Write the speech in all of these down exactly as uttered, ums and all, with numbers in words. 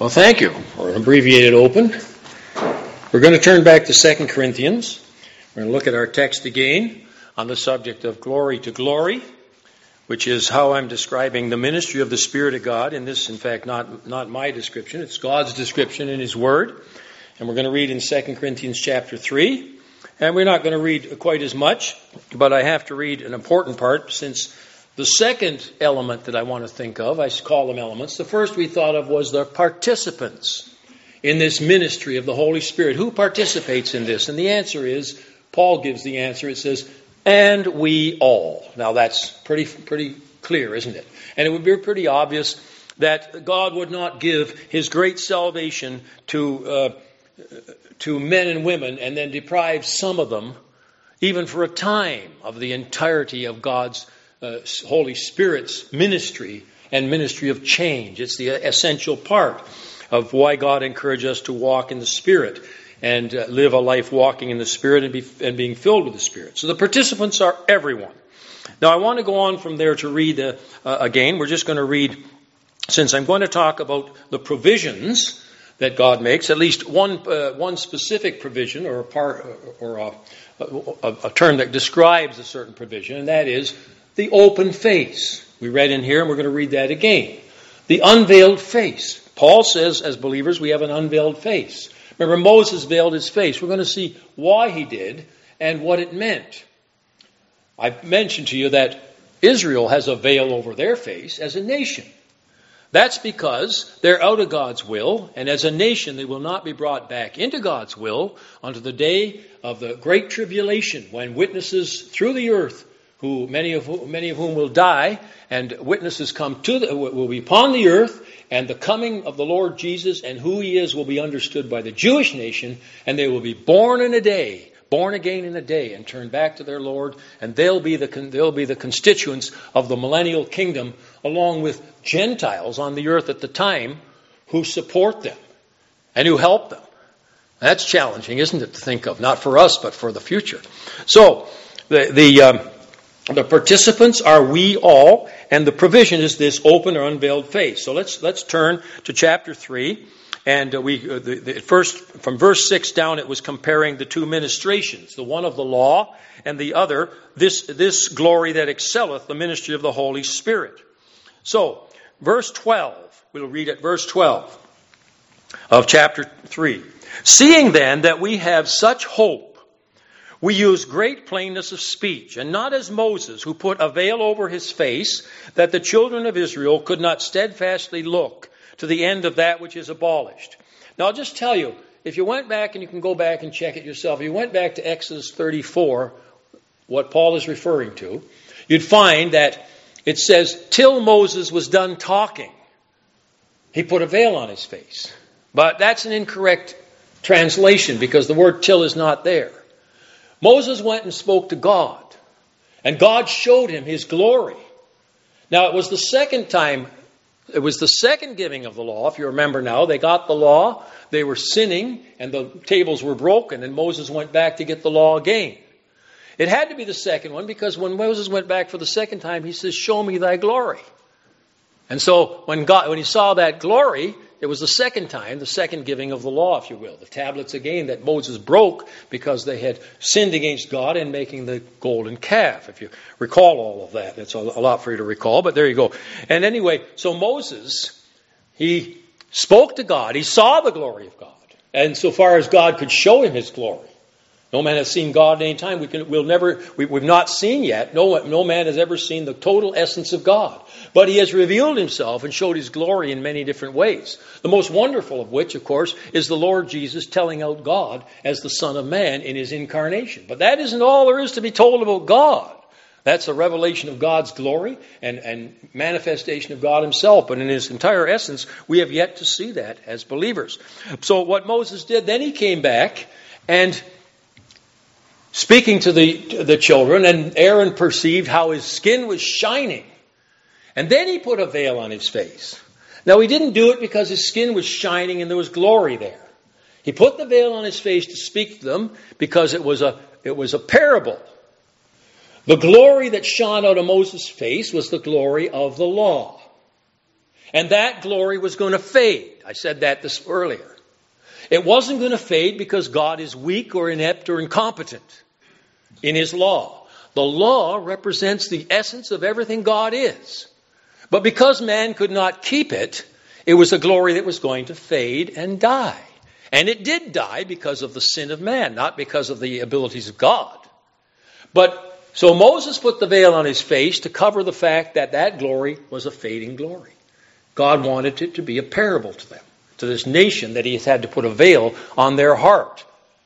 Well, thank you for an abbreviated open. We're going to turn back to Second Corinthians. We're going to look at our text again on the subject of glory to glory, which is how I'm describing the ministry of the Spirit of God. In this, in fact, not, not my description. It's God's description in His Word. And we're going to read in Second Corinthians chapter three. And we're not going to read quite as much, but I have to read an important part since the second element that I want to think of, I call them elements. The first we thought of was the participants in this ministry of the Holy Spirit. Who participates in this? And the answer is, Paul gives the answer. It says, and we all. Now that's pretty pretty clear, isn't it? And it would be pretty obvious that God would not give His great salvation to uh, to men and women and then deprive some of them, even for a time, of the entirety of God's uh, Holy Spirit's ministry and ministry of change. It's the essential part of why God encouraged us to walk in the Spirit and uh, live a life walking in the Spirit and, be, and being filled with the Spirit. So the participants are everyone. Now I want to go on from there to read uh, uh, again. We're just going to read, since I'm going to talk about the provisions that God makes, at least one uh, one specific provision or a part or a, a, a term that describes a certain provision, and that is the open face. We read in here, and we're going to read that again. The unveiled face. Paul says, as believers, we have an unveiled face. Remember, Moses veiled his face. We're going to see why he did and what it meant. I mentioned to you that Israel has a veil over their face as a nation. That's because they're out of God's will, and as a nation they will not be brought back into God's will unto the day of the great tribulation, when witnesses through the earth, who many of whom, many of whom will die, and witnesses come to the, will be upon the earth, and the coming of the Lord Jesus and who He is will be understood by the Jewish nation, and they will be born in a day, born again in a day, and turn back to their Lord, and they'll be the they'll be the constituents of the millennial kingdom, along with Gentiles on the earth at the time who support them and who help them. That's challenging, isn't it, to think of? Not for us, but for the future. So the the um, the participants are we all, and the provision is this open or unveiled face. So let's let's turn to chapter three. And uh, we uh, the, the, first, from verse six down, it was comparing the two ministrations, the one of the law and the other, this, this glory that excelleth, the ministry of the Holy Spirit. So, verse twelve, we'll read at verse twelve of chapter three. Seeing then that we have such hope, we use great plainness of speech, and not as Moses, who put a veil over his face, that the children of Israel could not steadfastly look to the end of that which is abolished. Now I'll just tell you, if you went back, and you can go back and check it yourself, if you went back to Exodus thirty-four, what Paul is referring to, you'd find that it says, till Moses was done talking, he put a veil on his face. But that's an incorrect translation, because the word till is not there. Moses went and spoke to God, and God showed him His glory. Now it was the second time It was the second giving of the law. If you remember now, they got the law, they were sinning, and the tables were broken, and Moses went back to get the law again. It had to be the second one, because when Moses went back for the second time, he says, show me thy glory. And so when God, when he saw that glory, it was the second time, the second giving of the law, if you will. The tablets again that Moses broke because they had sinned against God in making the golden calf. If you recall all of that, it's a lot for you to recall, but there you go. And anyway, so Moses, he spoke to God. He saw the glory of God. And so far as God could show him His glory. No man has seen God at any time. We can, we'll never, we, we've not seen yet. No, no man has ever seen the total essence of God. But He has revealed Himself and showed His glory in many different ways. The most wonderful of which, of course, is the Lord Jesus telling out God as the Son of Man in His incarnation. But that isn't all there is to be told about God. That's a revelation of God's glory and, and manifestation of God Himself. But in His entire essence, we have yet to see that as believers. So what Moses did, then he came back and speaking to the, the children, and Aaron perceived how his skin was shining. And then he put a veil on his face. Now he didn't do it because his skin was shining and there was glory there. He put the veil on his face to speak to them because it was a, it was a parable. The glory that shone out of Moses' face was the glory of the law. And that glory was going to fade. I said that this earlier. It wasn't going to fade because God is weak or inept or incompetent in His law. The law represents the essence of everything God is. But because man could not keep it, it was a glory that was going to fade and die. And it did die because of the sin of man, not because of the abilities of God. But so Moses put the veil on his face to cover the fact that that glory was a fading glory. God wanted it to be a parable to them, to this nation, that He has had to put a veil on their heart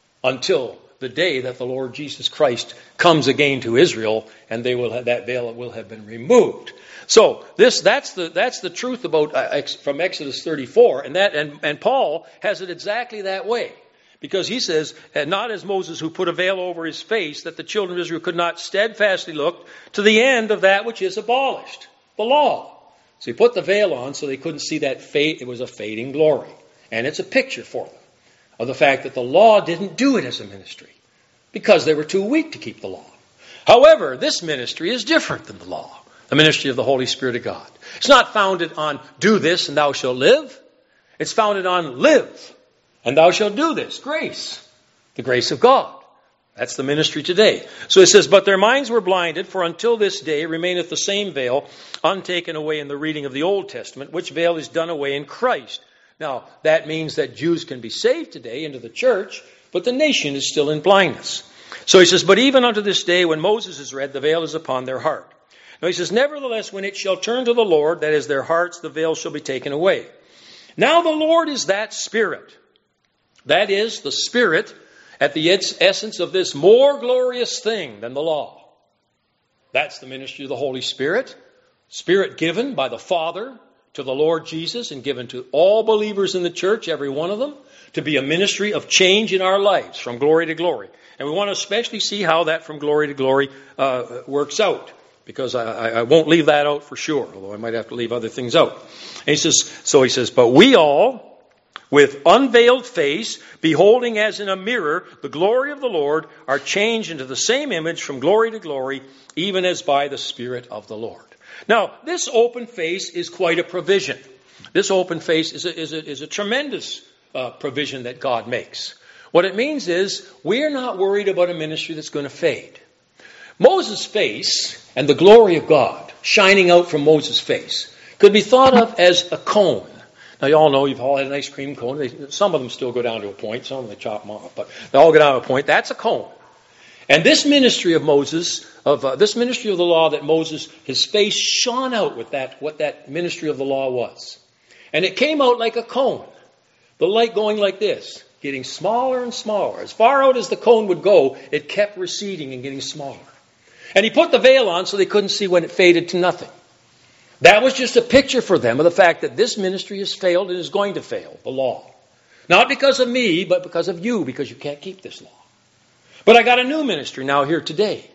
until the day that the Lord Jesus Christ comes again to Israel, and they will have, that veil will have been removed. So this that's the that's the truth about uh, ex, from Exodus thirty-four, and that and, and Paul has it exactly that way, because he says, not as Moses, who put a veil over his face, that the children of Israel could not steadfastly look to the end of that which is abolished, the law. So he put the veil on so they couldn't see that fade. It was a fading glory. And it's a picture for them of the fact that the law didn't do it as a ministry because they were too weak to keep the law. However, this ministry is different than the law, the ministry of the Holy Spirit of God. It's not founded on do this and thou shalt live. It's founded on live and thou shalt do this. Grace, the grace of God. That's the ministry today. So it says, but their minds were blinded, for until this day remaineth the same veil, untaken away in the reading of the Old Testament, which veil is done away in Christ. Now, that means that Jews can be saved today into the church, but the nation is still in blindness. So he says, but even unto this day, when Moses is read, the veil is upon their heart. Now he says, nevertheless, when it shall turn to the Lord, that is their hearts, the veil shall be taken away. Now the Lord is that Spirit. That is the Spirit at the essence of this more glorious thing than the law. That's the ministry of the Holy Spirit. Spirit given by the Father to the Lord Jesus and given to all believers in the church, every one of them, to be a ministry of change in our lives from glory to glory. And we want to especially see how that from glory to glory uh, works out, because I, I won't leave that out for sure, although I might have to leave other things out. And he says, so he says, but we all, with unveiled face, beholding as in a mirror the glory of the Lord, are changed into the same image from glory to glory, even as by the Spirit of the Lord. Now, this open face is quite a provision. This open face is a, is a, is a tremendous uh, provision that God makes. What it means is we're not worried about a ministry that's going to fade. Moses' face and the glory of God shining out from Moses' face could be thought of as a cone. Now, you all know you've all had an ice cream cone. They, some of them still go down to a point. Some of them they chop them off. But they all go down to a point. That's a cone. And this ministry of Moses, of uh, this ministry of the law that Moses, his face shone out with that, what that ministry of the law was. And it came out like a cone. The light going like this, getting smaller and smaller. As far out as the cone would go, it kept receding and getting smaller. And he put the veil on so they couldn't see when it faded to nothing. That was just a picture for them of the fact that this ministry has failed and is going to fail, the law. Not because of me, but because of you, because you can't keep this law. But I got a new ministry now here today.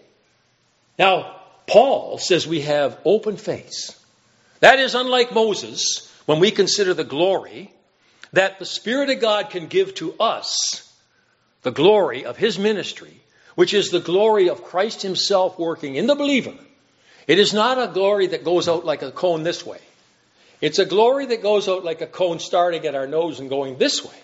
Now, Paul says we have open face. That is unlike Moses, when we consider the glory that the Spirit of God can give to us, the glory of His ministry, which is the glory of Christ Himself working in the believer. It is not a glory that goes out like a cone this way. It's a glory that goes out like a cone starting at our nose and going this way.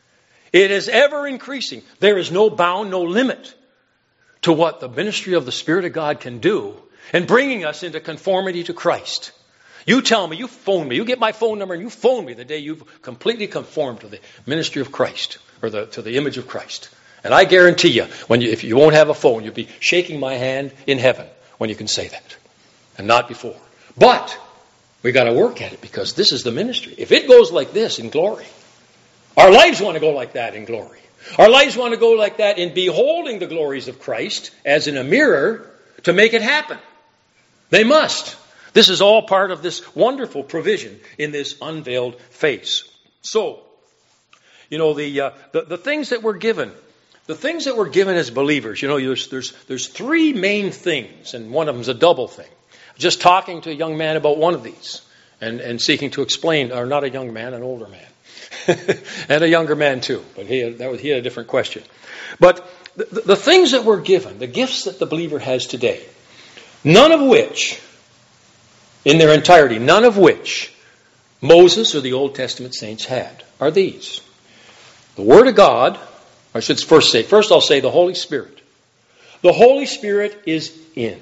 It is ever increasing. There is no bound, no limit to what the ministry of the Spirit of God can do in bringing us into conformity to Christ. You tell me, you phone me, you get my phone number and you phone me the day you've completely conformed to the ministry of Christ, or the, to the image of Christ. And I guarantee you, when you, if you won't have a phone, you'll be shaking my hand in heaven when you can say that. And not before. But we got to work at it, because this is the ministry. If it goes like this in glory, our lives want to go like that in glory. Our lives want to go like that in beholding the glories of Christ as in a mirror to make it happen. They must. This is all part of this wonderful provision in this unveiled face. So, you know, the uh, the, the things that we're given, the things that we're given as believers, you know, there's there's there's three main things, and one of them's a double thing. Just talking to a young man about one of these and, and seeking to explain, or not a young man, an older man. And a younger man too, but he had, that was, he had a different question. But the, the things that we're given, the gifts that the believer has today, none of which, in their entirety, none of which Moses or the Old Testament saints had are these. The Word of God, I should first say, first I'll say the Holy Spirit. The Holy Spirit is in.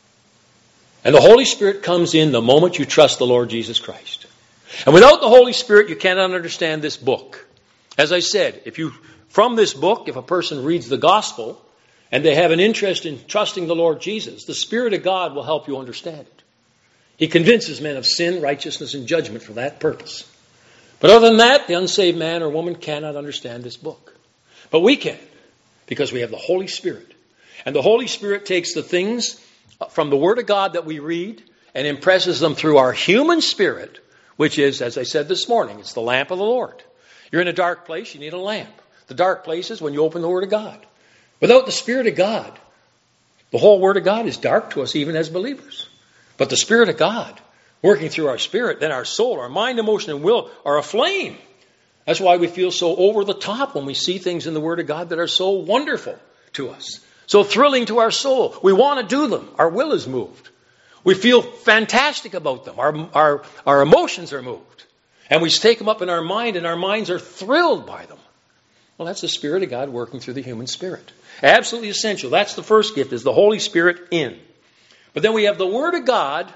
And the Holy Spirit comes in the moment you trust the Lord Jesus Christ. And without the Holy Spirit, you cannot understand this book. As I said, if you, from this book, if a person reads the gospel and they have an interest in trusting the Lord Jesus, the Spirit of God will help you understand it. He convinces men of sin, righteousness, and judgment for that purpose. But other than that, the unsaved man or woman cannot understand this book. But we can, because we have the Holy Spirit. And the Holy Spirit takes the things from the Word of God that we read and impresses them through our human spirit, which is, as I said this morning, it's the lamp of the Lord. You're in a dark place, you need a lamp. The dark place is when you open the Word of God. Without the Spirit of God, the whole Word of God is dark to us even as believers. But the Spirit of God, working through our spirit, then our soul, our mind, emotion, and will are aflame. That's why we feel so over the top when we see things in the Word of God that are so wonderful to us. So thrilling to our soul. We want to do them. Our will is moved. We feel fantastic about them. Our, our, our emotions are moved. And we take them up in our mind, and our minds are thrilled by them. Well, that's the Spirit of God working through the human spirit. Absolutely essential. That's the first gift, is the Holy Spirit in. But then we have the Word of God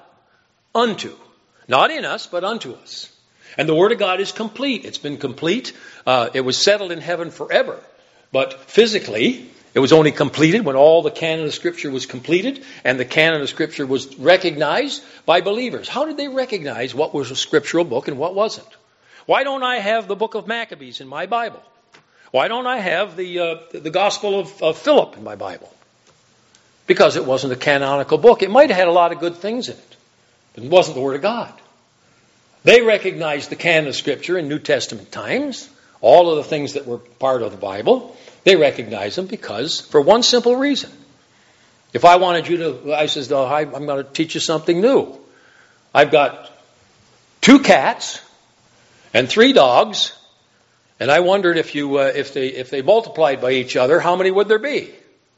unto. Not in us, but unto us. And the Word of God is complete. It's been complete. Uh, it was settled in heaven forever. But physically, it was only completed when all the canon of Scripture was completed and the canon of Scripture was recognized by believers. How did they recognize what was a scriptural book and what wasn't? Why don't I have the book of Maccabees in my Bible? Why don't I have the uh, the Gospel of, of Philip in my Bible? Because it wasn't a canonical book. It might have had a lot of good things in it, but it wasn't the Word of God. They recognized the canon of Scripture in New Testament times, all of the things that were part of the Bible. They recognize them because, for one simple reason. If I wanted you to, I says, oh, I'm going to teach you something new. I've got two cats and three dogs, and I wondered if you, uh, if they, if they multiplied by each other, how many would there be?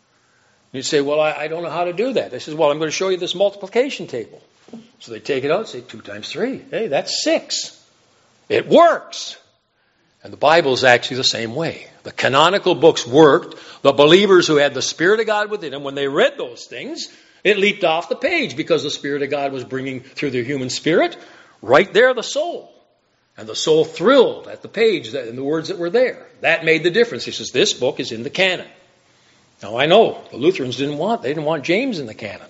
You'd say, well, I, I don't know how to do that. They says, well, I'm going to show you this multiplication table. So they take it out and say, two times three. Hey, that's six. It works. And the Bible is actually the same way. The canonical books worked. The believers who had the Spirit of God within them, when they read those things, it leaped off the page because the Spirit of God was bringing through their human spirit right there the soul. And the soul thrilled at the page and the words that were there. That made the difference. He says, this book is in the canon. Now I know the Lutherans didn't want, they didn't want James in the canon.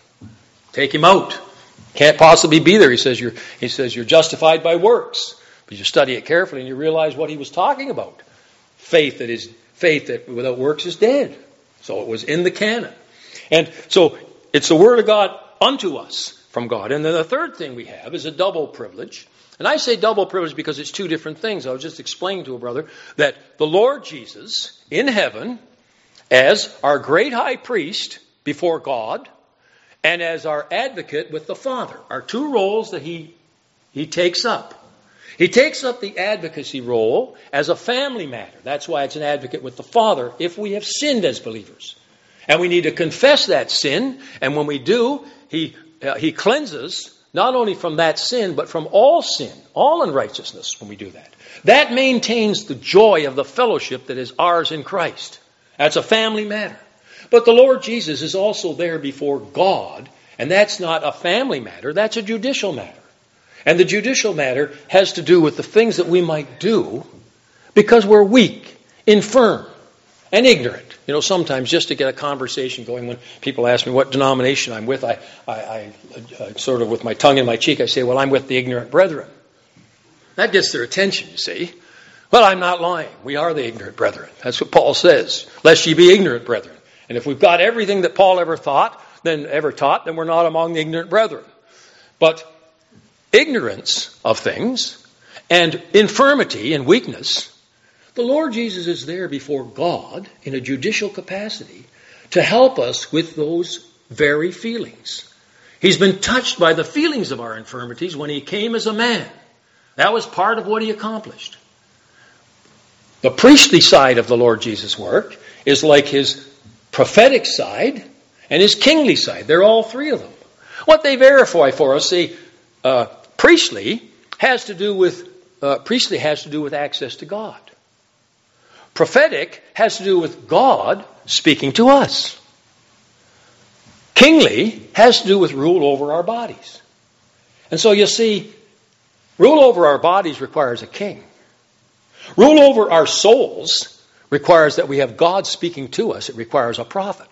Take him out. Can't possibly be there. He says you're, he says you're justified by works. But you study it carefully and you realize what he was talking about. Faith that is faith that without works is dead. So it was in the canon. And so it's the Word of God unto us from God. And then the third thing we have is a double privilege. And I say double privilege because it's two different things. I was just explaining to a brother that the Lord Jesus in heaven, as our great high priest before God, and as our advocate with the Father, are two roles that he, he takes up. He takes up the advocacy role as a family matter. That's why it's an advocate with the Father if we have sinned as believers. And we need to confess that sin. And when we do, he, uh, he cleanses not only from that sin, but from all sin, all unrighteousness when we do that. That maintains the joy of the fellowship that is ours in Christ. That's a family matter. But the Lord Jesus is also there before God, and that's not a family matter, that's a judicial matter. And the judicial matter has to do with the things that we might do because we're weak, infirm, and ignorant. You know, sometimes just to get a conversation going, when people ask me what denomination I'm with, I, I, I uh, sort of with my tongue in my cheek, I say, well, I'm with the ignorant brethren. That gets their attention, you see. Well, I'm not lying. We are the ignorant brethren. That's what Paul says. Lest ye be ignorant brethren. And if we've got everything that Paul ever thought, then ever taught, then we're not among the ignorant brethren. But ignorance of things and infirmity and weakness, the Lord Jesus is there before God in a judicial capacity to help us with those very feelings. He's been touched by the feelings of our infirmities when he came as a man. That was part of what he accomplished. The priestly side of the Lord Jesus' work is like his prophetic side and his kingly side. They're all three of them. What they verify for us, see, uh, priestly has to do with, uh, priestly has to do with access to God. Prophetic has to do with God speaking to us. Kingly has to do with rule over our bodies. And so you see, rule over our bodies requires a king. Rule over our souls requires that we have God speaking to us. It requires a prophet.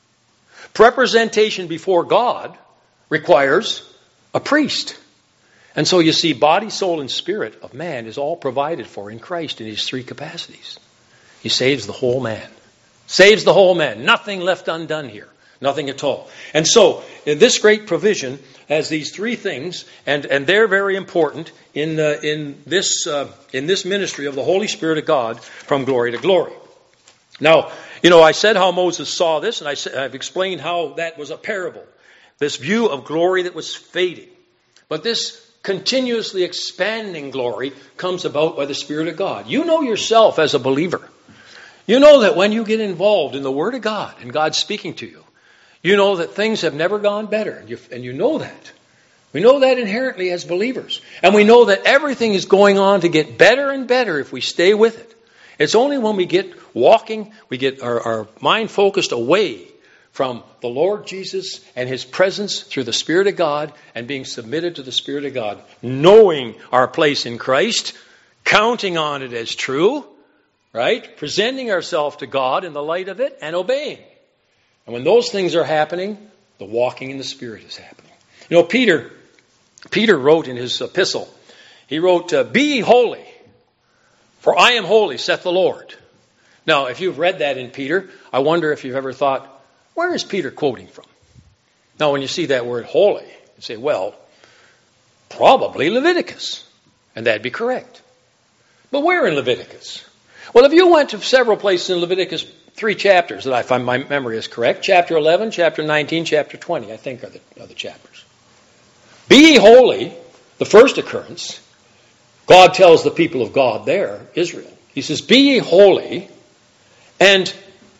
Representation before God requires a priest. And so you see, body, soul, and spirit of man is all provided for in Christ in his three capacities. He saves the whole man. Saves the whole man. Nothing left undone here. Nothing at all. And so, in this great provision has these three things, and, and they're very important in uh, in this uh, in this ministry of the Holy Spirit of God from glory to glory. Now, you know, I said how Moses saw this, and I said, I've explained how that was a parable. This view of glory that was fading. But this continuously expanding glory comes about by the Spirit of God. You know yourself as a believer. You know that when you get involved in the Word of God and God's speaking to you, you know that things have never gone better, and you, and you know that. We know that inherently as believers. And we know that everything is going on to get better and better if we stay with it. It's only when we get walking, we get our, our mind focused away from the Lord Jesus and His presence through the Spirit of God and being submitted to the Spirit of God, knowing our place in Christ, counting on it as true, right? Presenting ourselves to God in the light of it and obeying. And when those things are happening, the walking in the Spirit is happening. You know, Peter, Peter wrote in his epistle, he wrote, uh, "Be ye holy, for I am holy, saith the Lord." Now, if you've read that in Peter, I wonder if you've ever thought, where is Peter quoting from? Now, when you see that word holy, you say, well, probably Leviticus. And that'd be correct. But where in Leviticus? Well, if you went to several places in Leviticus, three chapters that I find my memory is correct. Chapter eleven, chapter nineteen, chapter twenty, I think are the, are the chapters. Be ye holy, the first occurrence. God tells the people of God there, Israel. He says, be ye holy and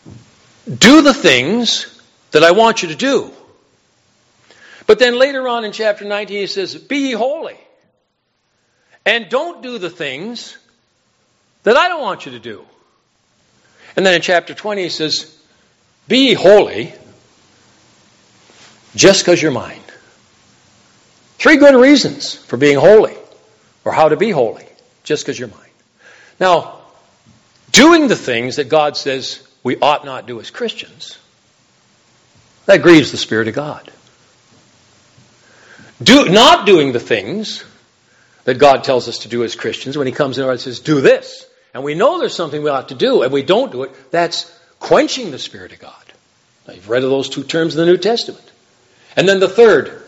do the things that I want you to do. But then later on in chapter nineteen, he says, be ye holy and don't do the things that I don't want you to do. And then in chapter twenty, he says, be ye holy just because you're mine. Three good reasons for being holy, or how to be holy, just because you're mine. Now, doing the things that God says we ought not do as Christians, that grieves the Spirit of God. Do, not doing the things that God tells us to do as Christians, when He comes in and says, do this, and we know there's something we ought to do, and we don't do it, that's quenching the Spirit of God. Now, you've read of those two terms in the New Testament. And then the third,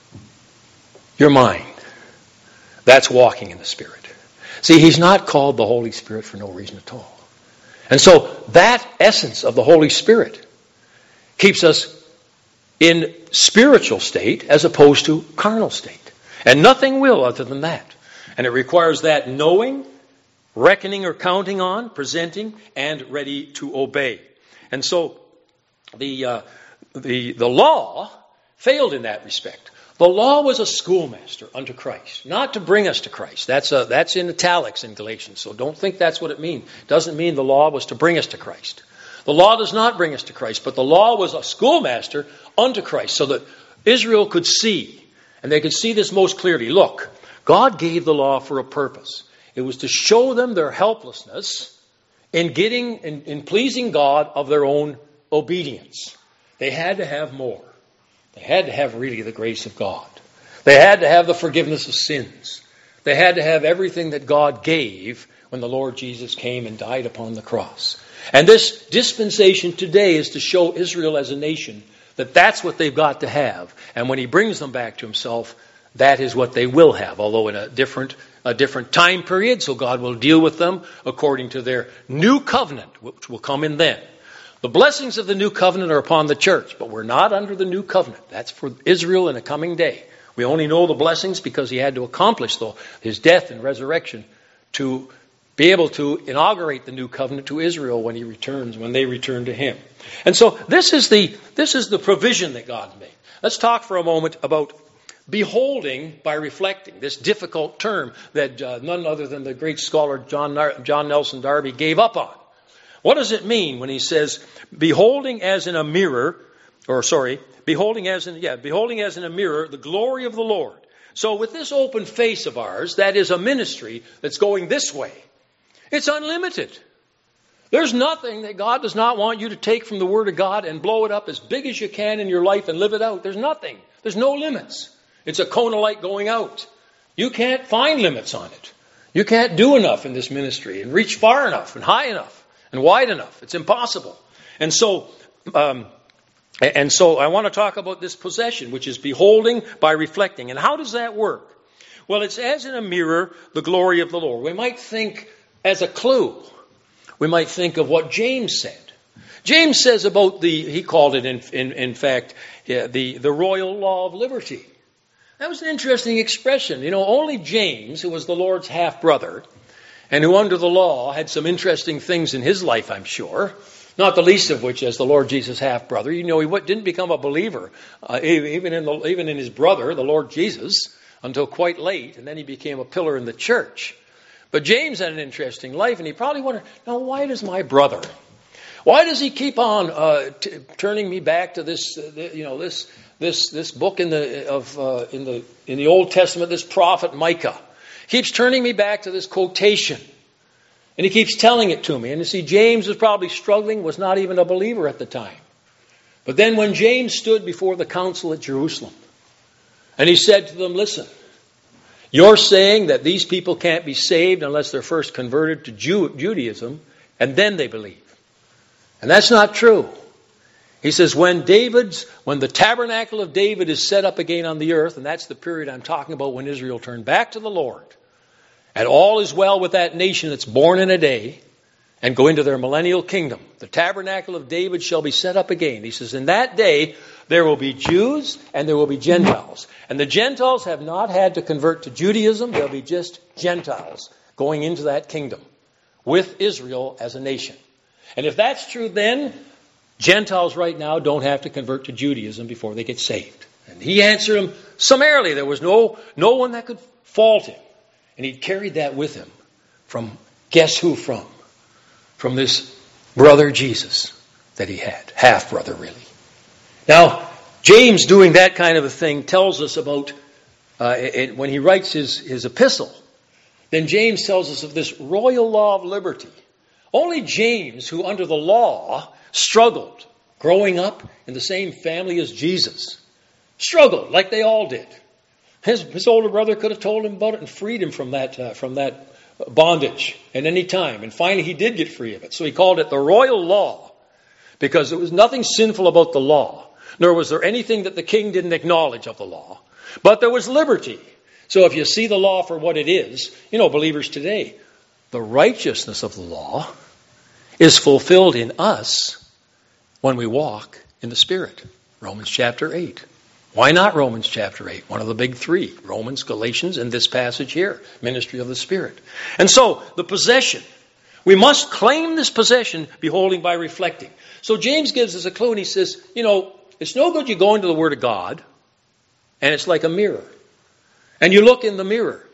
your mind. That's walking in the Spirit. See, He's not called the Holy Spirit for no reason at all. And so that essence of the Holy Spirit keeps us in spiritual state as opposed to carnal state. And nothing will other than that. And it requires that knowing, reckoning or counting on, presenting, and ready to obey. And so the uh, the the law failed in that respect. The law was a schoolmaster unto Christ, not to bring us to Christ. That's a, that's in italics in Galatians, so don't think that's what it means. It doesn't mean the law was to bring us to Christ. The law does not bring us to Christ, but the law was a schoolmaster unto Christ, so that Israel could see, and they could see this most clearly. Look, God gave the law for a purpose. It was to show them their helplessness in getting, in, in pleasing God of their own obedience. They had to have more. They had to have really the grace of God. They had to have the forgiveness of sins. They had to have everything that God gave when the Lord Jesus came and died upon the cross. And this dispensation today is to show Israel as a nation that that's what they've got to have. And when He brings them back to Himself, that is what they will have, although in a different a different time period, so God will deal with them according to their new covenant, which will come in then. The blessings of the new covenant are upon the church, but we're not under the new covenant. That's for Israel in a coming day. We only know the blessings because He had to accomplish though His death and resurrection to be able to inaugurate the new covenant to Israel when He returns, when they return to Him. And so this is the this is the provision that God made. Let's talk for a moment about beholding by reflecting, this difficult term that uh, none other than the great scholar John, Nar- John Nelson Darby gave up on. What does it mean when he says, beholding as in a mirror, or sorry, beholding as in, yeah, beholding as in a mirror the glory of the Lord. So with this open face of ours, that is a ministry that's going this way. It's unlimited. There's nothing that God does not want you to take from the Word of God and blow it up as big as you can in your life and live it out. There's nothing. There's no limits. It's a cone of light going out. You can't find limits on it. You can't do enough in this ministry and reach far enough and high enough and wide enough. It's impossible. And so, um, and so I want to talk about this possession, which is beholding by reflecting. And how does that work? Well, it's as in a mirror, the glory of the Lord. We might think as a clue, we might think of what James said. James says about the, he called it in, in, in fact, yeah, the, the royal law of liberty. That was an interesting expression. You know, only James, who was the Lord's half-brother, and who under the law had some interesting things in his life, I'm sure, not the least of which as the Lord Jesus' half-brother. You know, he didn't become a believer, uh, even in the, even in his brother, the Lord Jesus, until quite late, and then he became a pillar in the church. But James had an interesting life, and he probably wondered, now why does my brother, why does he keep on uh, t- turning me back to this, uh, the, you know, this this this book in the of uh, in the in the Old Testament, this prophet Micah keeps turning me back to this quotation, and he keeps telling it to me. And you see, James was probably struggling, was not even a believer at the time. But then when James stood before the council at Jerusalem, and he said to them, listen, you're saying that these people can't be saved unless they're first converted to Jew- Judaism, and then they believe. And that's not true. He says when David's, when the tabernacle of David is set up again on the earth, and that's the period I'm talking about when Israel turned back to the Lord, and all is well with that nation that's born in a day, and go into their millennial kingdom. The tabernacle of David shall be set up again. He says, in that day, there will be Jews and there will be Gentiles. And the Gentiles have not had to convert to Judaism. They'll be just Gentiles going into that kingdom with Israel as a nation. And if that's true, then Gentiles right now don't have to convert to Judaism before they get saved. And he answered him summarily. There was no, no one that could fault him. And he carried that with him from, guess who from? From this brother Jesus that he had. Half brother, really. Now, James doing that kind of a thing tells us about, uh, it, when he writes his, his epistle, then James tells us of this royal law of liberty. Only James, who under the law struggled, growing up in the same family as Jesus, struggled like they all did. His, his older brother could have told him about it and freed him from that, uh, from that bondage at any time. And finally he did get free of it. So he called it the royal law because there was nothing sinful about the law, nor was there anything that the king didn't acknowledge of the law. But there was liberty. So if you see the law for what it is, you know, believers today, the righteousness of the law is fulfilled in us when we walk in the Spirit. Romans chapter eight. Why not Romans chapter eight? One of the big three. Romans, Galatians, and this passage here. Ministry of the Spirit. And so, the possession. We must claim this possession, beholding by reflecting. So James gives us a clue and he says, you know, it's no good you go into the Word of God and it's like a mirror. And you look in the mirror.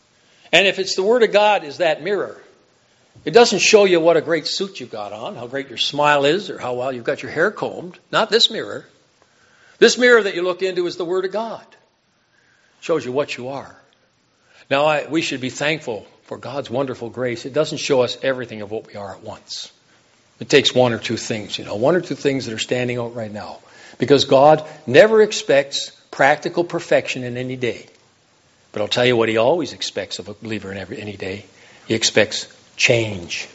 And if it's the Word of God is that mirror, it doesn't show you what a great suit you've got on, how great your smile is, or how well you've got your hair combed. Not this mirror. This mirror that you look into is the Word of God. It shows you what you are. Now, I, we should be thankful for God's wonderful grace. It doesn't show us everything of what we are at once. It takes one or two things, you know, one or two things that are standing out right now. Because God never expects practical perfection in any day. But I'll tell you what He always expects of a believer in every any day. He expects change.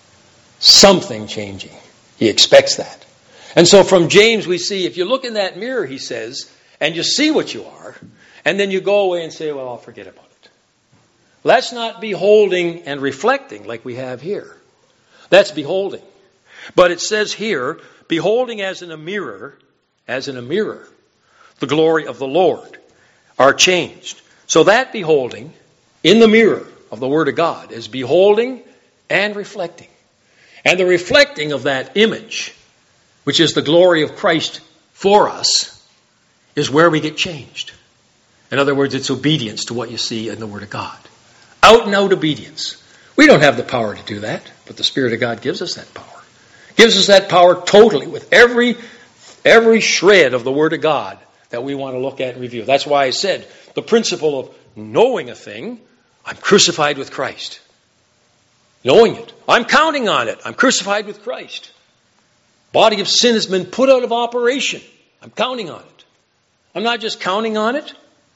Something changing. He expects that. And so from James we see, if you look in that mirror, he says, and you see what you are, and then you go away and say, well, I'll forget about it. Well, that's not beholding and reflecting like we have here. That's beholding. But it says here, beholding as in a mirror, as in a mirror, the glory of the Lord are changed. So that beholding in the mirror of the Word of God is beholding and reflecting. And the reflecting of that image, which is the glory of Christ for us, is where we get changed. In other words, it's obedience to what you see in the Word of God. Out and out obedience. We don't have the power to do that, but the Spirit of God gives us that power. Gives us that power totally with every, every shred of the Word of God that we want to look at and review. That's why I said the principle of knowing a thing, I'm crucified with Christ. Knowing it. I'm counting on it. I'm crucified with Christ. Body of sin has been put out of operation. I'm counting on it. I'm not just counting on it.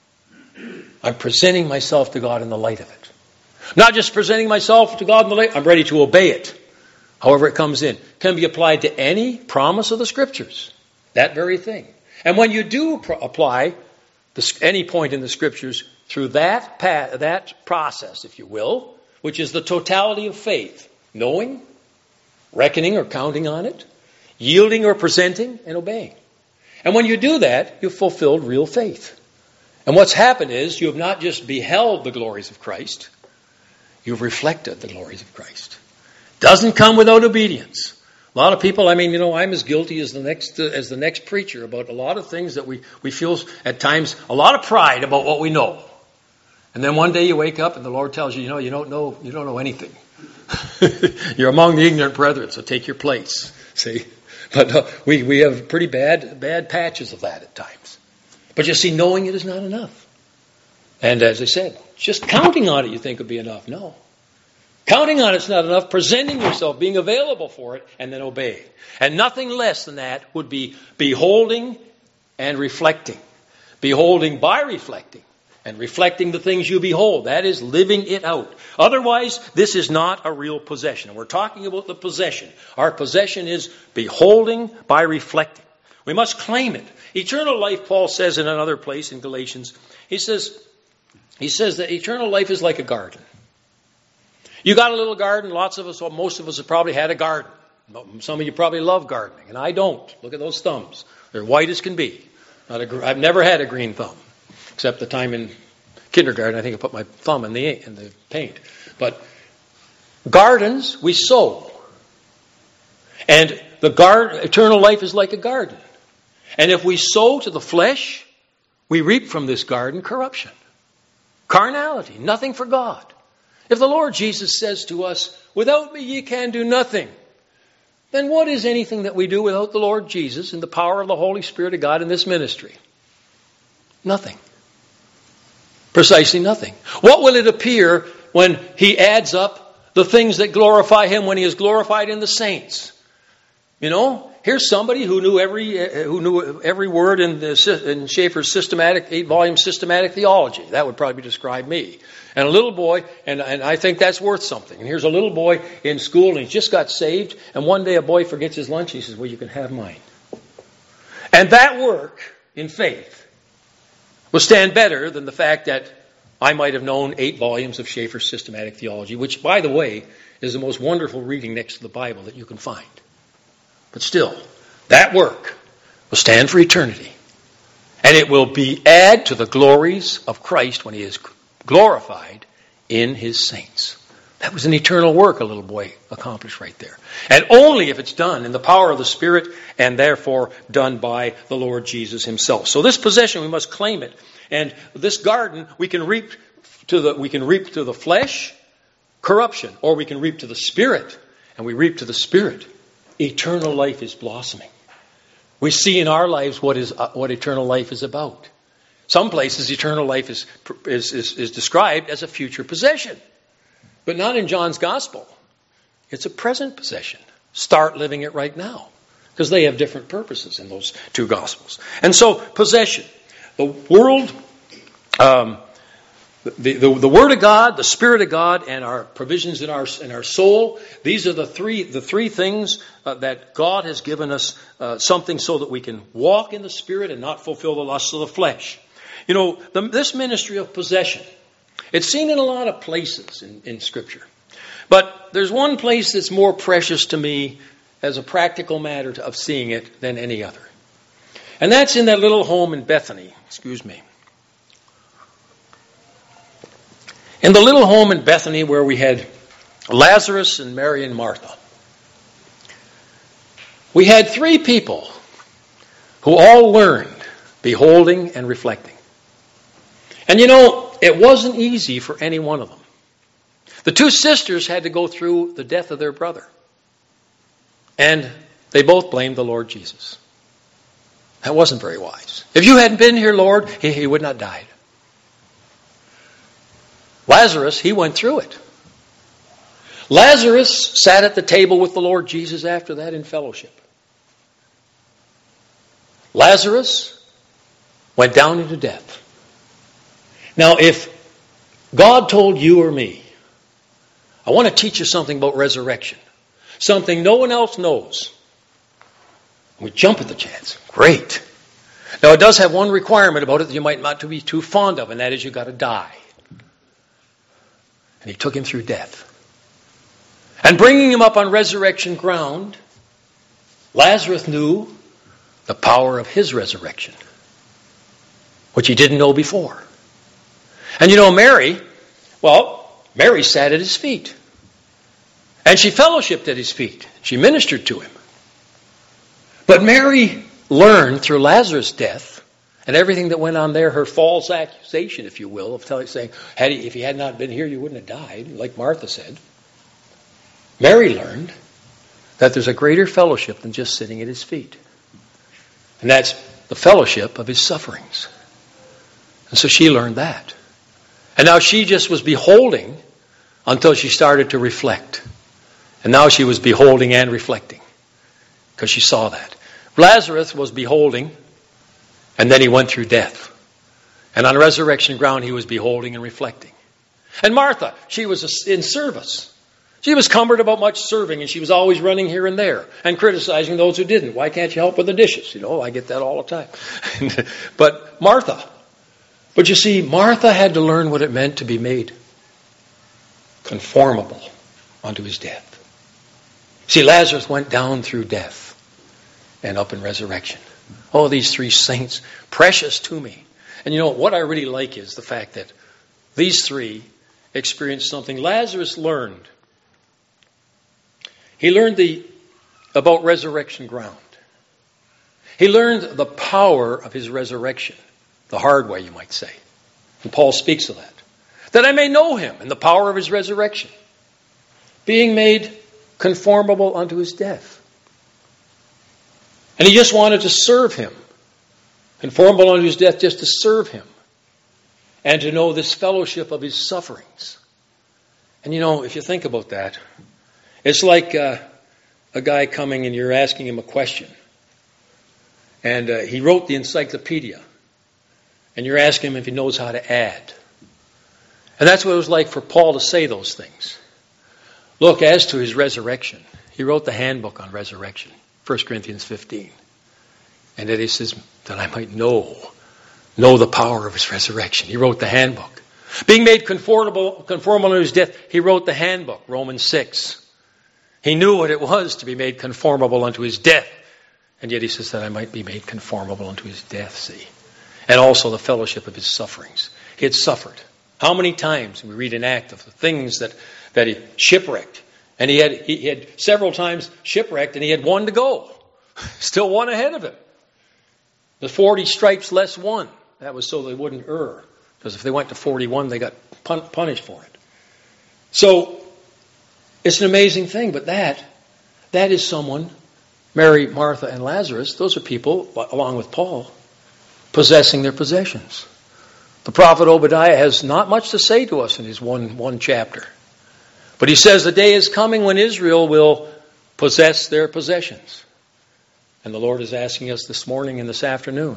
I'm presenting myself to God in the light of it. Not just presenting myself to God in the light, I'm ready to obey it. However it comes in. Can be applied to any promise of the Scriptures. That very thing. And when you do pro- apply the, any point in the Scriptures through that path, that process, if you will, which is the totality of faith, knowing, reckoning or counting on it, yielding or presenting, and obeying. And when you do that, you've fulfilled real faith. And what's happened is you have not just beheld the glories of Christ, you've reflected the glories of Christ. Doesn't come without obedience. A lot of people, I mean, you know, I'm as guilty as the next uh, as the next preacher about a lot of things that we, we feel at times a lot of pride about what we know. And then one day you wake up and the Lord tells you, you know, you don't know, you don't know anything. You're among the ignorant brethren, so take your place. See? But uh, we, we have pretty bad, bad patches of that at times. But you see, knowing it is not enough. And as I said, just counting on it you think would be enough. No. Counting on it's not enough. Presenting yourself, being available for it, and then obeying. And nothing less than that would be beholding and reflecting. Beholding by reflecting. And reflecting the things you behold. That is living it out. Otherwise, this is not a real possession. And we're talking about the possession. Our possession is beholding by reflecting. We must claim it. Eternal life, Paul says in another place in Galatians, he says, he says that eternal life is like a garden. You got a little garden. Lots of us, well, most of us have probably had a garden. Some of you probably love gardening, and I don't. Look at those thumbs. They're white as can be. Not a, I've never had a green thumb. Except the time in kindergarten, I think I put my thumb in the in the paint. But gardens, we sow. And the garden, eternal life is like a garden. And if we sow to the flesh, we reap from this garden corruption. Carnality, nothing for God. If the Lord Jesus says to us, without me ye can do nothing, then what is anything that we do without the Lord Jesus and the power of the Holy Spirit of God in this ministry? Nothing. Precisely nothing. What will it appear when he adds up the things that glorify him when he is glorified in the saints? You know, here's somebody who knew every uh, who knew every word in the in Schaeffer's systematic eight volume systematic theology. That would probably describe me. And a little boy, and, and I think that's worth something. And here's a little boy in school, and he's just got saved. And one day a boy forgets his lunch. And he says, "Well, you can have mine." And that work in faith will stand better than the fact that I might have known eight volumes of Schaeffer's systematic theology, which, by the way, is the most wonderful reading next to the Bible that you can find. But still, that work will stand for eternity. And it will be add to the glories of Christ when he is glorified in his saints. That was an eternal work a little boy accomplished right there. And only if it's done in the power of the Spirit and therefore done by the Lord Jesus himself. So this possession, we must claim it. And this garden, we can reap to the we can reap to the flesh corruption, or we can reap to the Spirit. And we reap to the Spirit. Eternal life is blossoming. We see in our lives what is uh, what eternal life is about. Some places eternal life is, is is is described as a future possession. But not in John's gospel. It's a present possession. Start living it right now. Because they have different purposes in those two gospels. And so, possession. The world, um, the, the, the Word of God, the Spirit of God, and our provisions in our in our soul, these are the three the three things uh, that God has given us uh, something so that we can walk in the Spirit and not fulfill the lusts of the flesh. You know, the, this ministry of possession, it's seen in a lot of places in, in Scripture. But there's one place that's more precious to me as a practical matter to, of seeing it than any other. And that's in that little home in Bethany. Excuse me. In the little home in Bethany where we had Lazarus and Mary and Martha. We had three people who all learned beholding and reflecting. And you know, it wasn't easy for any one of them. The two sisters had to go through the death of their brother. And they both blamed the Lord Jesus. That wasn't very wise. If you hadn't been here, Lord, he, he would not have died. Lazarus, he went through it. Lazarus sat at the table with the Lord Jesus after that in fellowship. Lazarus went down into death. Now, if God told you or me, I want to teach you something about resurrection, something no one else knows, we jump at the chance. Great. Now, it does have one requirement about it that you might not be too fond of, and that is you've got to die. And he took him through death. And bringing him up on resurrection ground, Lazarus knew the power of his resurrection, which he didn't know before. And you know, Mary, well, Mary sat at his feet. And she fellowshiped at his feet. She ministered to him. But Mary learned through Lazarus' death and everything that went on there, her false accusation, if you will, of telling, saying, had he, if he had not been here, you wouldn't have died, like Martha said. Mary learned that there's a greater fellowship than just sitting at his feet. And that's the fellowship of his sufferings. And so she learned that. And now she just was beholding until she started to reflect. And now she was beholding and reflecting because she saw that. Lazarus was beholding, and then he went through death. And on resurrection ground, he was beholding and reflecting. And Martha, she was in service. She was cumbered about much serving, and she was always running here and there and criticizing those who didn't. Why can't you help with the dishes? You know, I get that all the time. But Martha, but you see, Martha had to learn what it meant to be made conformable unto his death. See, Lazarus went down through death and up in resurrection. Oh, these three saints, precious to me. And you know, what I really like is the fact that these three experienced something. Lazarus learned. He learned the about resurrection ground. He learned the power of his resurrection. The hard way, you might say. And Paul speaks of that. That I may know him and the power of his resurrection. Being made conformable unto his death. And he just wanted to serve him. Conformable unto his death, just to serve him. And to know this fellowship of his sufferings. And you know, if you think about that, it's like uh, a guy coming and you're asking him a question. And uh, he wrote the encyclopedia. And you're asking him if he knows how to add. And that's what it was like for Paul to say those things. Look, as to his resurrection, he wrote the handbook on resurrection, First Corinthians fifteen. And then he says, that I might know, know the power of his resurrection. He wrote the handbook. Being made conformable, conformable to his death, he wrote the handbook, Romans six. He knew what it was to be made conformable unto his death. And yet he says that I might be made conformable unto his death, see. And also the fellowship of his sufferings. He had suffered. How many times we read an act of the things that, that he shipwrecked. And he had, he had several times shipwrecked and he had one to go. Still one ahead of him. The forty stripes less one. That was so they wouldn't err. Because if they went to forty-one, they got pun- punished for it. So, it's an amazing thing. But that, that is someone, Mary, Martha, and Lazarus, those are people, along with Paul, possessing their possessions. The prophet Obadiah has not much to say to us in his one, one chapter. But he says the day is coming when Israel will possess their possessions. And the Lord is asking us this morning and this afternoon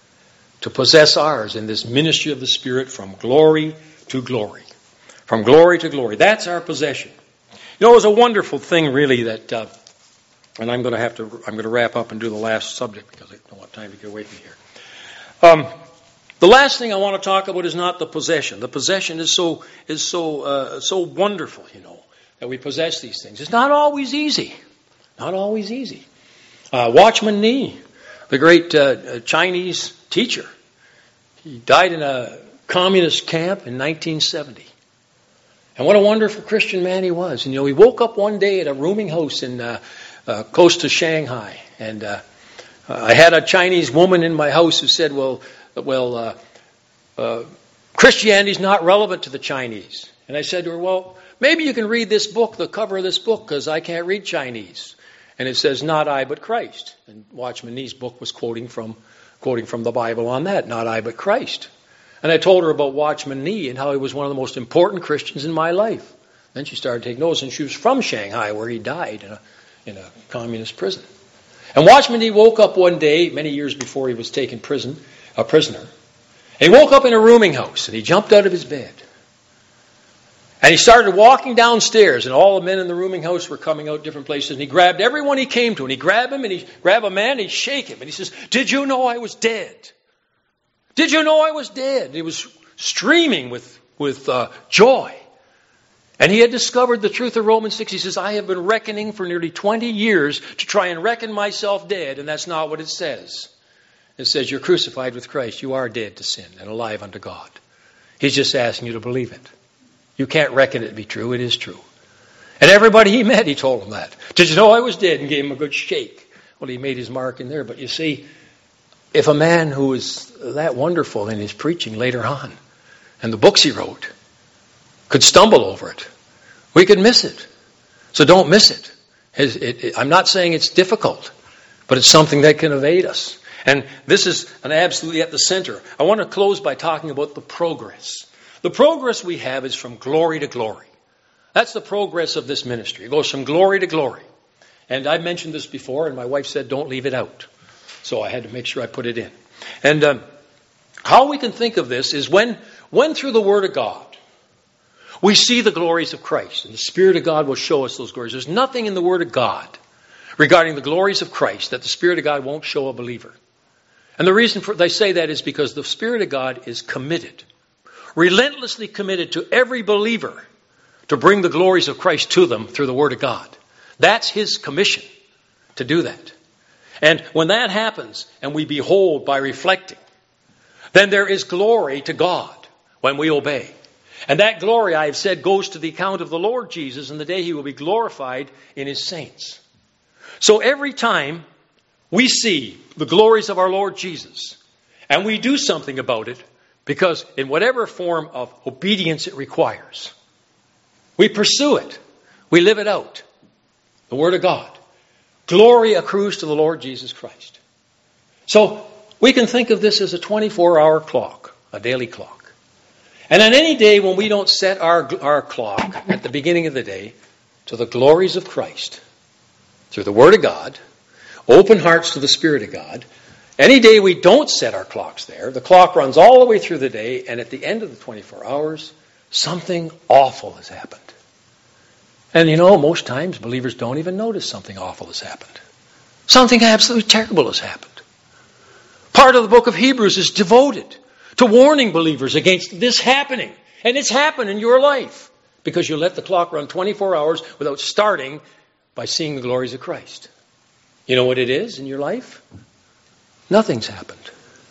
to possess ours in this ministry of the Spirit from glory to glory. From glory to glory. That's our possession. You know, it was a wonderful thing really that, uh, and I'm going to have to, I'm going to wrap up and do the last subject because I don't want time to get away from here. Um, the last thing I want to talk about is not the possession. The possession is so is so uh, so wonderful, you know, that we possess these things. It's not always easy. Not always easy. Uh, Watchman Nee, the great uh, Chinese teacher, he died in a communist camp in nineteen seventy. And what a wonderful Christian man he was. And you know, he woke up one day at a rooming house in uh, uh, close to Shanghai, and uh, I had a Chinese woman in my house who said, well, well, uh, uh, Christianity is not relevant to the Chinese. And I said to her, well, maybe you can read this book, the cover of this book, because I can't read Chinese. And it says, not I, but Christ. And Watchman Nee's book was quoting from quoting from the Bible on that, not I, but Christ. And I told her about Watchman Nee and how he was one of the most important Christians in my life. Then she started to take notice, and she was from Shanghai, where he died in a, in a communist prison. And Watchman Nee woke up one day, many years before he was taken prison, a prisoner. And he woke up in a rooming house, and he jumped out of his bed. And he started walking downstairs, and all the men in the rooming house were coming out different places, and he grabbed everyone he came to, and he grabbed him, and he grabbed a man, and he'd shake him, and he says, did you know I was dead? Did you know I was dead? And he was streaming with, with uh, joy. And he had discovered the truth of Romans six. He says, I have been reckoning for nearly twenty years to try and reckon myself dead, and that's not what it says. It says, you're crucified with Christ. You are dead to sin and alive unto God. He's just asking you to believe it. You can't reckon it to be true. It is true. And everybody he met, he told them that. Did you know I was dead? And gave him a good shake. Well, he made his mark in there. But you see, if a man who is that wonderful in his preaching later on, and the books he wrote, could stumble over it, we could miss it. So don't miss it. It, it, it. I'm not saying it's difficult, but it's something that can evade us. And this is an absolutely at the center. I want to close by talking about the progress. The progress we have is from glory to glory. That's the progress of this ministry. It goes from glory to glory. And I mentioned this before, and my wife said, don't leave it out. So I had to make sure I put it in. And um, how we can think of this is when, when through the Word of God, we see the glories of Christ, and the Spirit of God will show us those glories. There's nothing in the Word of God regarding the glories of Christ that the Spirit of God won't show a believer. And the reason for they say that is because the Spirit of God is committed, relentlessly committed to every believer to bring the glories of Christ to them through the Word of God. That's His commission to do that. And when that happens, and we behold by reflecting, then there is glory to God when we obey. And that glory, I have said, goes to the account of the Lord Jesus and the day He will be glorified in His saints. So every time we see the glories of our Lord Jesus, and we do something about it, because in whatever form of obedience it requires, we pursue it. We live it out. The Word of God. Glory accrues to the Lord Jesus Christ. So we can think of this as a twenty-four hour clock, a daily clock. And on any day when we don't set our, our clock at the beginning of the day to the glories of Christ, through the Word of God, open hearts to the Spirit of God, any day we don't set our clocks there, the clock runs all the way through the day, and at the end of the twenty-four hours, something awful has happened. And you know, most times believers don't even notice something awful has happened. Something absolutely terrible has happened. Part of the book of Hebrews is devoted to warning believers against this happening. And it's happened in your life because you let the clock run twenty-four hours without starting by seeing the glories of Christ. You know what it is in your life? Nothing's happened.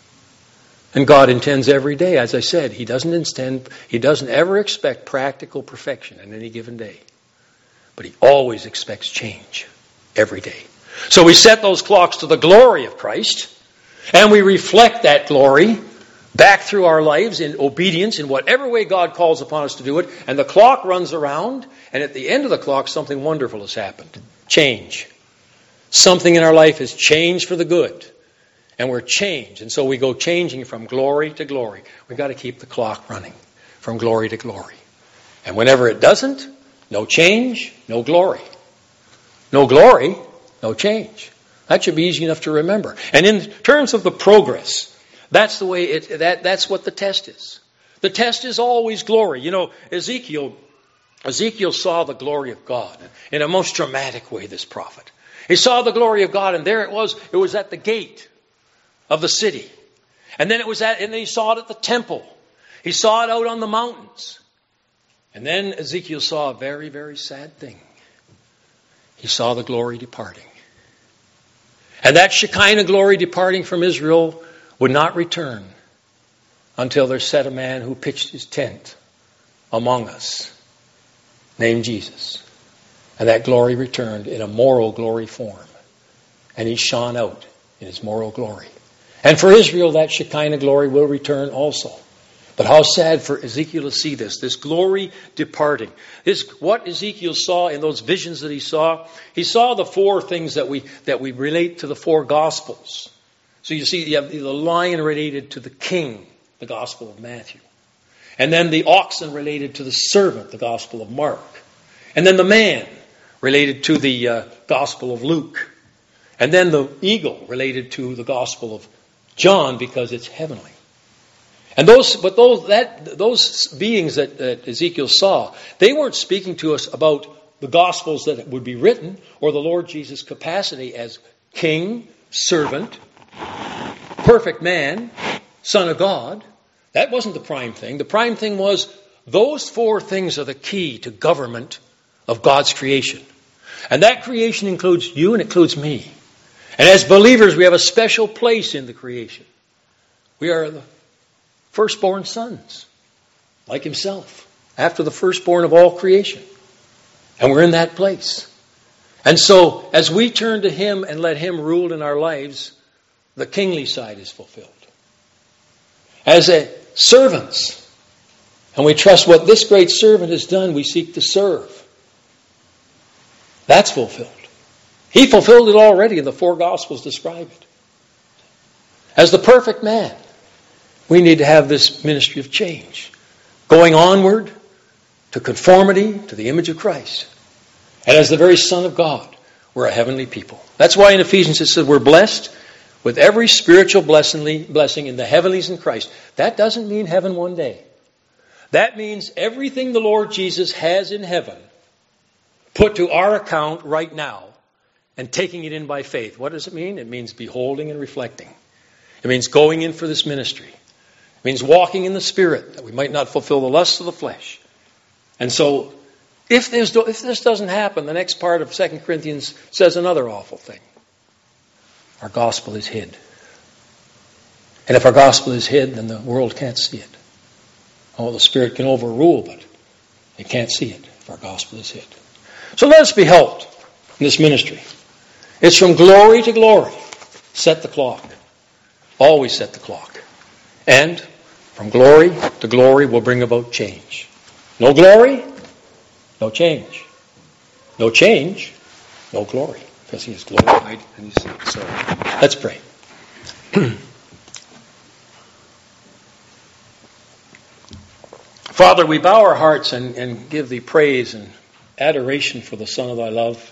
And God intends every day, as I said, He doesn't intend, He doesn't ever expect practical perfection in any given day. But He always expects change every day. So we set those clocks to the glory of Christ, and we reflect that glory back through our lives in obedience in whatever way God calls upon us to do it. And the clock runs around, and at the end of the clock, something wonderful has happened. Change. Something in our life has changed for the good. And we're changed. And so we go changing from glory to glory. We've got to keep the clock running from glory to glory. And whenever it doesn't, no change, no glory. No glory, no change. That should be easy enough to remember. And in terms of the progress, that's the way it, that, that's what the test is. The test is always glory. You know, Ezekiel, Ezekiel saw the glory of God in a most dramatic way, this prophet. He saw the glory of God, and there it was. It was at the gate of the city. And then it was at, and then he saw it at the temple. He saw it out on the mountains. And then Ezekiel saw a very, very sad thing. He saw the glory departing. And that Shekinah glory departing from Israel would not return until there sat a man who pitched his tent among us, named Jesus. And that glory returned in a moral glory form. And he shone out in his moral glory. And for Israel, that Shekinah glory will return also. But how sad for Ezekiel to see this, this glory departing. This, what Ezekiel saw in those visions that he saw, he saw the four things that we that we relate to the four Gospels. So you see, you have the lion related to the king, the Gospel of Matthew. And then the oxen related to the servant, the Gospel of Mark. And then the man related to the uh, Gospel of Luke. And then the eagle related to the Gospel of John because it's heavenly. And those, but those that those beings that, that Ezekiel saw, they weren't speaking to us about the Gospels that would be written or the Lord Jesus' capacity as king, servant, perfect man, Son of God. That wasn't the prime thing. The prime thing was those four things are the key to government of God's creation. And that creation includes you and includes me. And as believers, we have a special place in the creation. We are the firstborn sons, like himself, after the firstborn of all creation. And we're in that place. And so, as we turn to him and let him rule in our lives, the kingly side is fulfilled. As a servants, and we trust what this great servant has done, we seek to serve. That's fulfilled. He fulfilled it already, and the four Gospels describe it. As the perfect man, we need to have this ministry of change, going onward to conformity to the image of Christ. And as the very Son of God, we're a heavenly people. That's why in Ephesians it said we're blessed with every spiritual blessing in the heavenlies in Christ. That doesn't mean heaven one day. That means everything the Lord Jesus has in heaven put to our account right now and taking it in by faith. What does it mean? It means beholding and reflecting. It means going in for this ministry. It means walking in the Spirit, that we might not fulfill the lusts of the flesh. And so, if this, if this doesn't happen, the next part of Second Corinthians says another awful thing. Our gospel is hid. And if our gospel is hid, then the world can't see it. Oh, the Spirit can overrule, but they can't see it if our gospel is hid. So let us be helped in this ministry. It's from glory to glory. Set the clock. Always set the clock. And from glory to glory will bring about change. No glory, no change. No change, no glory. Because he is glorified and he's so. Let's pray. Father, we bow our hearts and, and give thee praise and adoration for the Son of thy love.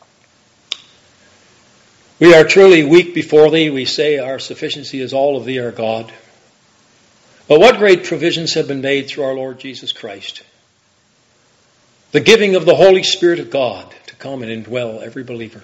We are truly weak before thee. We say our sufficiency is all of thee, our God. But what great provisions have been made through our Lord Jesus Christ. The giving of the Holy Spirit of God to come and indwell every believer.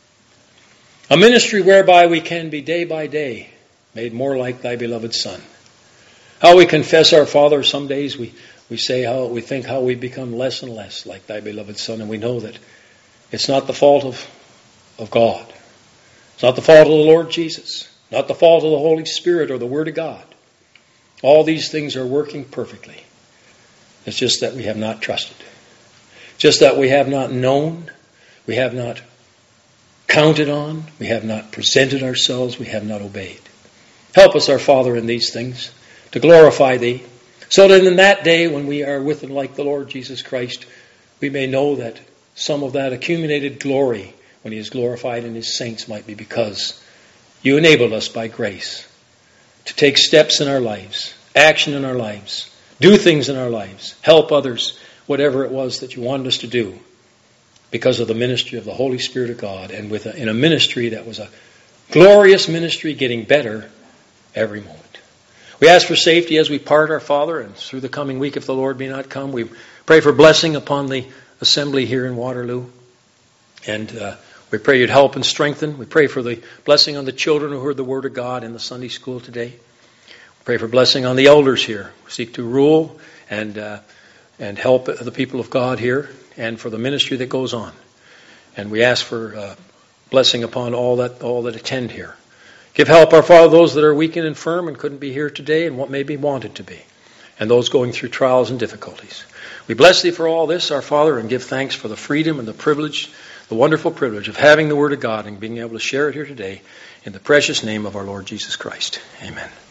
A ministry whereby we can be day by day made more like thy beloved Son. How we confess our Father, some days we, we say how we think how we become less and less like thy beloved Son, and we know that it's not the fault of, of God. It's not the fault of the Lord Jesus. Not the fault of the Holy Spirit or the Word of God. All these things are working perfectly. It's just that we have not trusted. Just that we have not known. We have not counted on. We have not presented ourselves. We have not obeyed. Help us, our Father, in these things to glorify thee, so that in that day when we are with and like the Lord Jesus Christ, we may know that some of that accumulated glory when he is glorified in his saints might be because you enabled us by grace to take steps in our lives, action in our lives, do things in our lives, help others, whatever it was that you wanted us to do, because of the ministry of the Holy Spirit of God, and with a, in a ministry that was a glorious ministry getting better every moment. We ask for safety as we part, our Father, and through the coming week if the Lord may not come. We pray for blessing upon the assembly here in Waterloo. And uh, we pray you'd help and strengthen. We pray for the blessing on the children who heard the Word of God in the Sunday school today. We pray for blessing on the elders here who seek to rule and uh, and help the people of God here, and for the ministry that goes on. And we ask for uh, blessing upon all that all that attend here. Give help, our Father, those that are weak and infirm and couldn't be here today and what may be wanted to be, and those going through trials and difficulties. We bless thee for all this, our Father, and give thanks for the freedom and the privilege, the wonderful privilege of having the Word of God and being able to share it here today in the precious name of our Lord Jesus Christ. Amen.